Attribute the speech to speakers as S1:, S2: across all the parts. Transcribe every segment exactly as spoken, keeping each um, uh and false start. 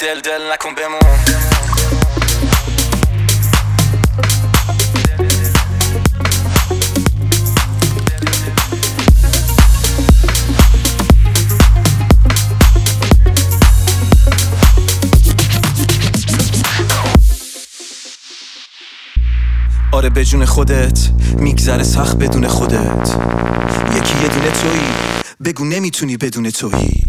S1: دل دل نکن بمون. آره به جون خودت میگذره سخت بدون خودت. یکی یه دونه تویی، بگو نمیتونی بدون تویی.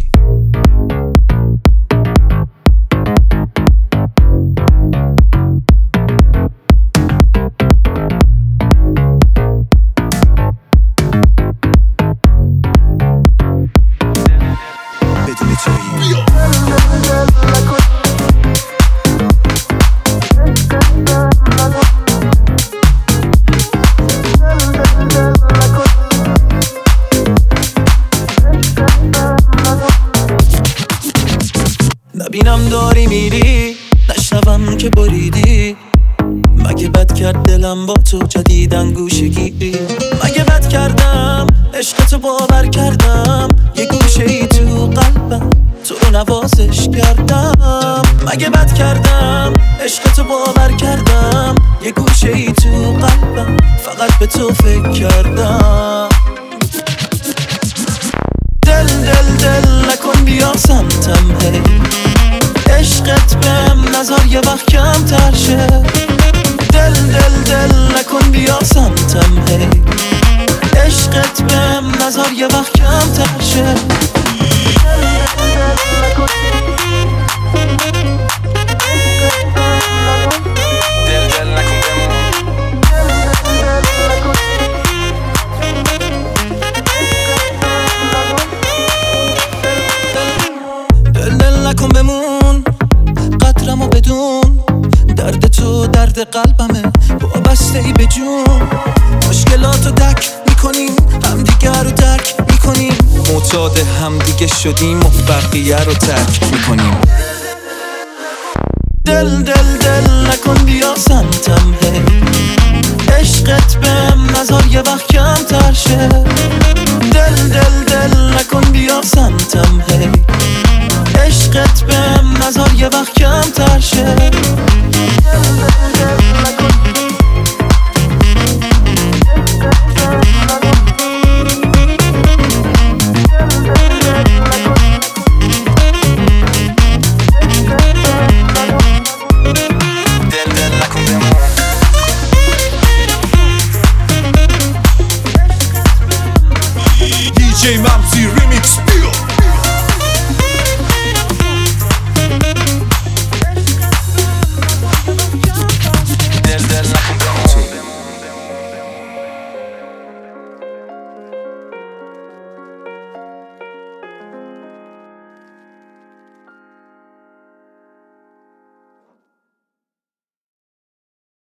S1: بدون تویی نبینم داری میری، نشنوم که بریدی. مگه بد کرد دلم با تو جدیدن گوشه گیری؟ مگه بد کردم عشقتو باور کردم، یه گوشه ای تو قلبم تو رو نوازش کردم. مگه بد کردم عشقتو باور کردم، یه گوشه ای تو قلبم فقط به تو فکر کردم. دل دل دل نکن بیا سمتم هی، عشقت بهم نظر یه وقت کم تر شه. دل دل دل نکن بیا سمتم هی، عشقت بهم نظر یه وقت کم تر شه. دل دل نکن بمون. دل دل نکن بمون، قدرمو بدون درد تو درد قلبمه، وابسته ای به جون. مشکلاتو دک میکنیم، همدیگه رو درک میکنیم، معتاد همدیگه شدیم و بقیه رو ترک میکنیم. دل دل دل نکن بیا سمتم هی، عشقت بهم نظر یه وقت کم تر شه. دل دل دل نکن بیا سمتم هی، عشقت بهم نظر یه وقت کم تر شه.